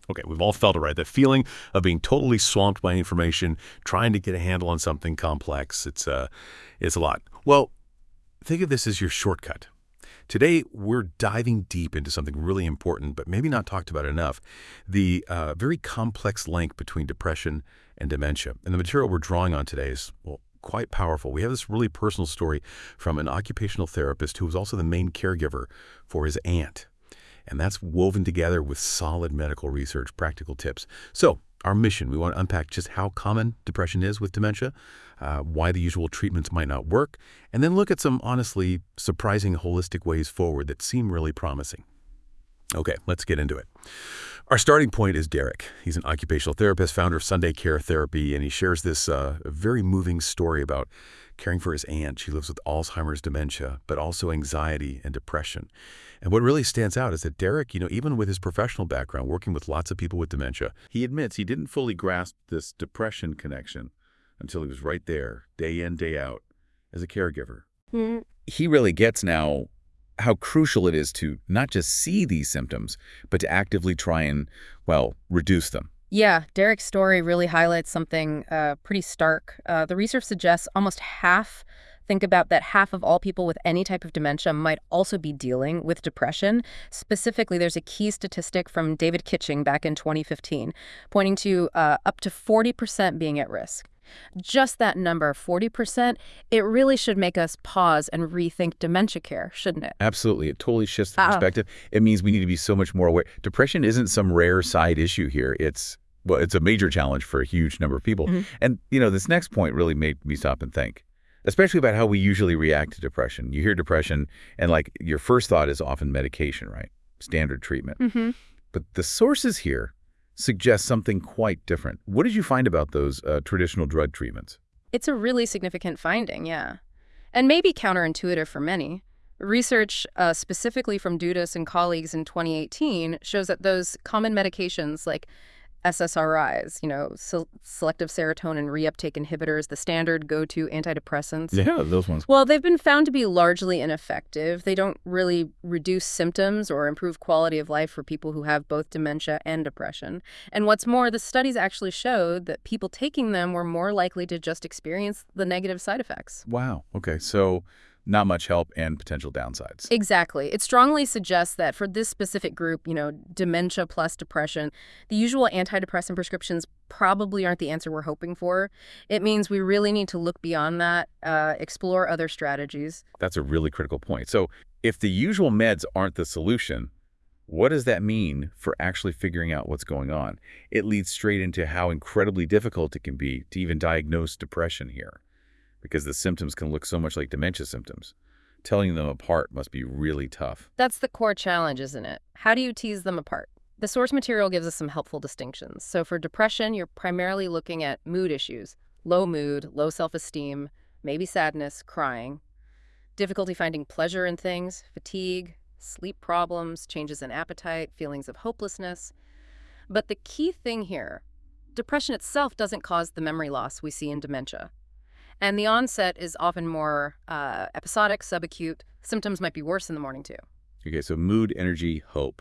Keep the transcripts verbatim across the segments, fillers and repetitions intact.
Okay, we've all felt it, right? The feeling of being totally swamped by information, trying to get a handle on something complex. It's, uh, it's a lot. Well, think of this as your shortcut. Today, we're diving deep into something really important, but maybe not talked about enough, the uh, very complex link between depression and dementia. And the material we're drawing on today is, well, quite powerful. We have this really personal story from an occupational therapist who was also the main caregiver for his aunt. And that's woven together with solid medical research, practical tips. So our mission, we want to unpack just how common depression is with dementia, uh, why the usual treatments might not work, and then look at some honestly surprising holistic ways forward that seem really promising. Okay, let's get into it. Our starting point is Derek. He's an occupational therapist, founder of Sunday Care Therapy, and he shares this uh, very moving story about caring for his aunt. She lives with Alzheimer's dementia, but also anxiety and depression. And what really stands out is that Derek, you know, even with his professional background, working with lots of people with dementia, he admits he didn't fully grasp this depression connection until he was right there, day in, day out, as a caregiver. Mm-hmm. He really gets now how crucial it is to not just see these symptoms, but to actively try and, well, reduce them. Yeah, Derek's story really highlights something uh, pretty stark. Uh, the research suggests almost half, think about that half of all people with any type of dementia might also be dealing with depression. Specifically, there's a key statistic from David Kitching back in twenty fifteen, pointing to uh, up to forty percent being at risk. Just that number, forty percent, it really should make us pause and rethink dementia care, shouldn't it? Absolutely. It totally shifts the Uh-oh. perspective. It means we need to be so much more aware. Depression isn't some rare side issue here. It's, well, it's a major challenge for a huge number of people. Mm-hmm. And, you know, this next point really made me stop and think, especially about how we usually react to depression. You hear depression, and, like, your first thought is often medication, right? Standard treatment. Mm-hmm. But the sources here suggest something quite different. What did you find about those uh, traditional drug treatments? It's a really significant finding, yeah. And maybe counterintuitive for many. Research uh, specifically from Dudas and colleagues in twenty eighteen shows that those common medications like S S R Is, you know, se selective serotonin reuptake inhibitors, the standard go-to antidepressants. Yeah, those ones. Well, they've been found to be largely ineffective. They don't really reduce symptoms or improve quality of life for people who have both dementia and depression. And what's more, the studies actually showed that people taking them were more likely to just experience the negative side effects. Wow. Okay, so not much help and potential downsides. Exactly. It strongly suggests that for this specific group, you know, dementia plus depression, the usual antidepressant prescriptions probably aren't the answer we're hoping for. It means we really need to look beyond that, uh, explore other strategies. That's a really critical point. So if the usual meds aren't the solution, what does that mean for actually figuring out what's going on? It leads straight into how incredibly difficult it can be to even diagnose depression here, because the symptoms can look so much like dementia symptoms. Telling them apart must be really tough. That's the core challenge, isn't it? How do you tease them apart? The source material gives us some helpful distinctions. So for depression, you're primarily looking at mood issues, low mood, low self-esteem, maybe sadness, crying, difficulty finding pleasure in things, fatigue, sleep problems, changes in appetite, feelings of hopelessness. But the key thing here, depression itself doesn't cause the memory loss we see in dementia. And the onset is often more uh, episodic, subacute. Symptoms might be worse in the morning, too. Okay, so mood, energy, hope,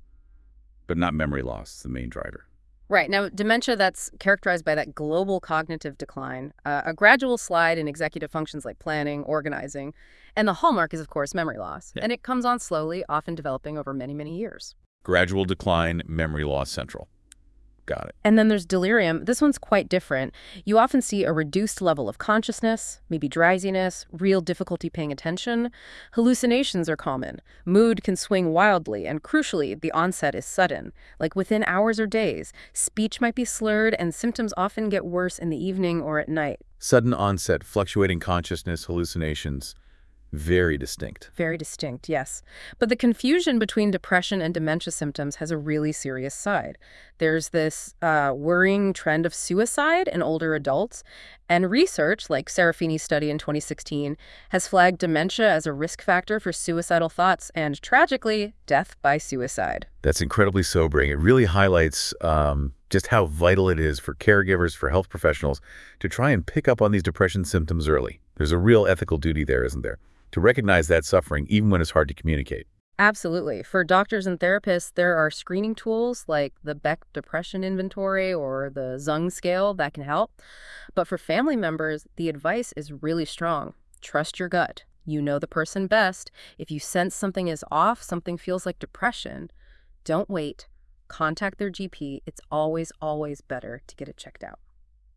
but not memory loss, the main driver. Right. Now, dementia, that's characterized by that global cognitive decline, uh, a gradual slide in executive functions like planning, organizing, and the hallmark is, of course, memory loss. Yeah. And it comes on slowly, often developing over many, many years. Gradual decline, memory loss central. Got it. And then there's delirium. This one's quite different. You often see a reduced level of consciousness, maybe drowsiness, real difficulty paying attention. Hallucinations are common. Mood can swing wildly, and crucially, the onset is sudden, like within hours or days. Speech might be slurred, and symptoms often get worse in the evening or at night. Sudden onset, fluctuating consciousness, hallucinations. Very distinct. Very distinct, yes. But the confusion between depression and dementia symptoms has a really serious side. There's this uh, worrying trend of suicide in older adults, and research, like Serafini's study in twenty sixteen, has flagged dementia as a risk factor for suicidal thoughts and, tragically, death by suicide. That's incredibly sobering. It really highlights um, just how vital it is for caregivers, for health professionals, to try and pick up on these depression symptoms early. There's a real ethical duty there, isn't there? To recognize that suffering even when it's hard to communicate. Absolutely. For doctors and therapists, there are screening tools like the Beck Depression Inventory or the Zung Scale that can help. But for family members, the advice is really strong. Trust your gut. You know the person best. If you sense something is off, something feels like depression, don't wait. Contact their G P. It's always, always better to get it checked out.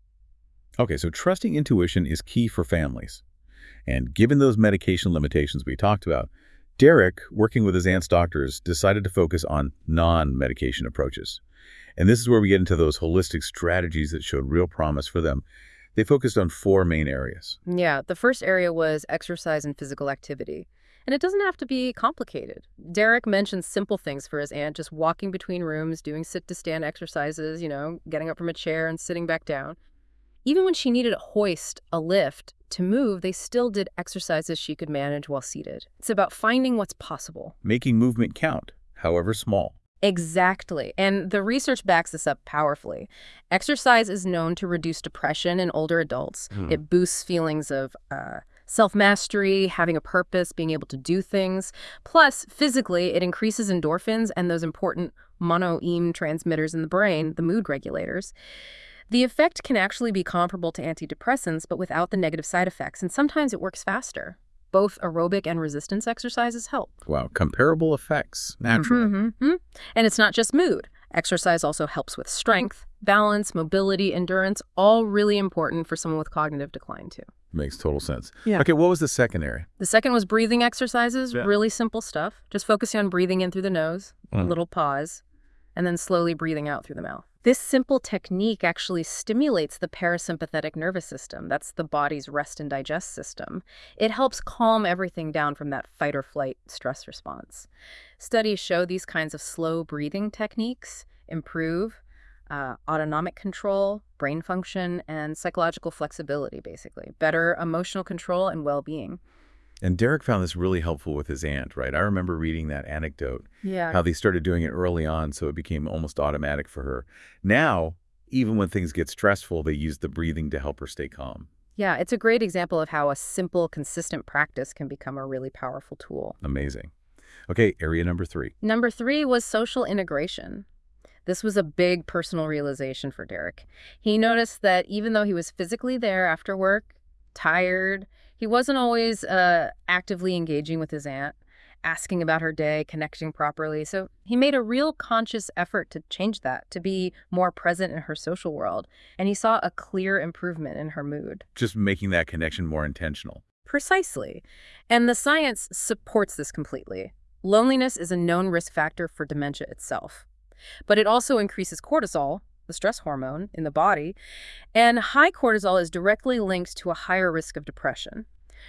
Okay, so trusting intuition is key for families. And given those medication limitations we talked about, Derek, working with his aunt's doctors, decided to focus on non-medication approaches. And this is where we get into those holistic strategies that showed real promise for them. They focused on four main areas. Yeah, the first area was exercise and physical activity. And it doesn't have to be complicated. Derek mentioned simple things for his aunt, just walking between rooms, doing sit-to-stand exercises, you know, getting up from a chair and sitting back down. Even when she needed a hoist, a lift, to move, they still did exercises she could manage while seated. It's about finding what's possible. Making movement count, however small. Exactly. And the research backs this up powerfully. Exercise is known to reduce depression in older adults. Hmm. It boosts feelings of uh, self-mastery, having a purpose, being able to do things. Plus, physically, it increases endorphins and those important monoamine transmitters in the brain, the mood regulators. The effect can actually be comparable to antidepressants, but without the negative side effects, and sometimes it works faster. Both aerobic and resistance exercises help. Wow, comparable effects, naturally. Mm-hmm, mm-hmm. And it's not just mood. Exercise also helps with strength, balance, mobility, endurance, all really important for someone with cognitive decline, too. Makes total sense. Yeah. Okay, what was the second area? The second was breathing exercises, Yeah. really simple stuff. Just focusing on breathing in through the nose, a Mm. little pause, and then slowly breathing out through the mouth. This simple technique actually stimulates the parasympathetic nervous system. That's the body's rest and digest system. It helps calm everything down from that fight or flight stress response. Studies show these kinds of slow breathing techniques improve uh, autonomic control, brain function, and psychological flexibility, basically. Better emotional control and well-being. And Derek found this really helpful with his aunt, right? I remember reading that anecdote, Yeah. how they started doing it early on, so it became almost automatic for her. Now, even when things get stressful, they use the breathing to help her stay calm. Yeah, it's a great example of how a simple, consistent practice can become a really powerful tool. Amazing. Okay, area number three. Number three was social integration. This was a big personal realization for Derek. He noticed that even though he was physically there after work, tired, he wasn't always uh, actively engaging with his aunt, asking about her day, connecting properly. So he made a real conscious effort to change that, to be more present in her social world. And he saw a clear improvement in her mood. Just making that connection more intentional. Precisely. And the science supports this completely. Loneliness is a known risk factor for dementia itself. But it also increases cortisol, the stress hormone, in the body, and high cortisol is directly linked to a higher risk of depression.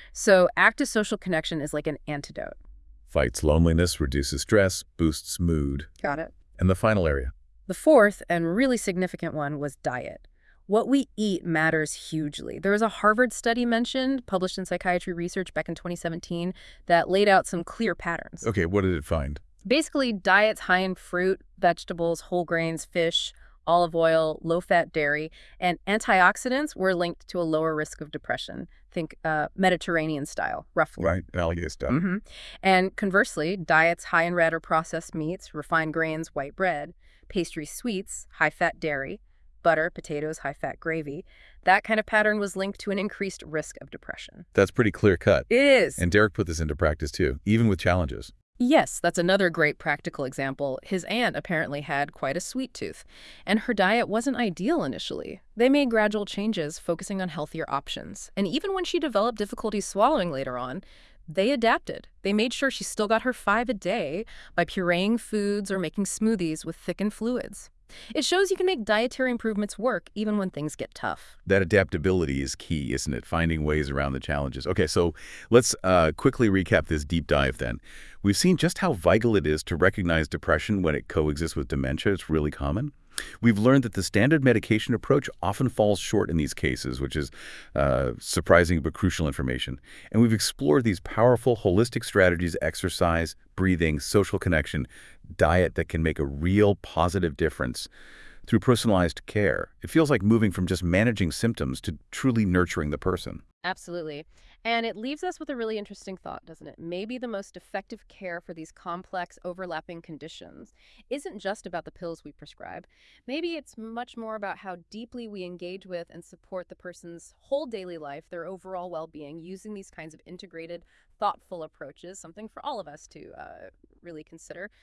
So active social connection is like an antidote. Fights loneliness, reduces stress, boosts mood. Got it? And the final area. The fourth and really significant one was diet. What we eat matters hugely. There was a Harvard study mentioned, published in Psychiatry Research back in twenty seventeen, that laid out some clear patterns. Okay, what did it find? Basically, diets high in fruit, vegetables, whole grains, fish, olive oil, low-fat dairy, and antioxidants were linked to a lower risk of depression. Think uh, Mediterranean style, roughly. Right, alligator stuff. Mm-hmm. And conversely, diets high in red or processed meats, refined grains, white bread, pastry sweets, high-fat dairy, butter, potatoes, high-fat gravy, that kind of pattern was linked to an increased risk of depression. That's pretty clear cut. It is. And Derek put this into practice too, even with challenges. Yes, that's another great practical example. His aunt apparently had quite a sweet tooth, and her diet wasn't ideal initially. They made gradual changes, focusing on healthier options. And even when she developed difficulties swallowing later on, they adapted. They made sure she still got her five a day by pureeing foods or making smoothies with thickened fluids. It shows you can make dietary improvements work even when things get tough. That adaptability is key, isn't it? Finding ways around the challenges. Okay, so let's uh, quickly recap this deep dive then. We've seen just how vital it is to recognize depression when it coexists with dementia. It's really common. We've learned that the standard medication approach often falls short in these cases, which is uh, surprising but crucial information. And we've explored these powerful holistic strategies: exercise, breathing, social connection, diet that can make a real positive difference through personalized care. It feels like moving from just managing symptoms to truly nurturing the person. Absolutely. And it leaves us with a really interesting thought, doesn't it? Maybe the most effective care for these complex, overlapping conditions isn't just about the pills we prescribe. Maybe it's much more about how deeply we engage with and support the person's whole daily life, their overall well being, using these kinds of integrated, thoughtful approaches, something for all of us to uh, really consider.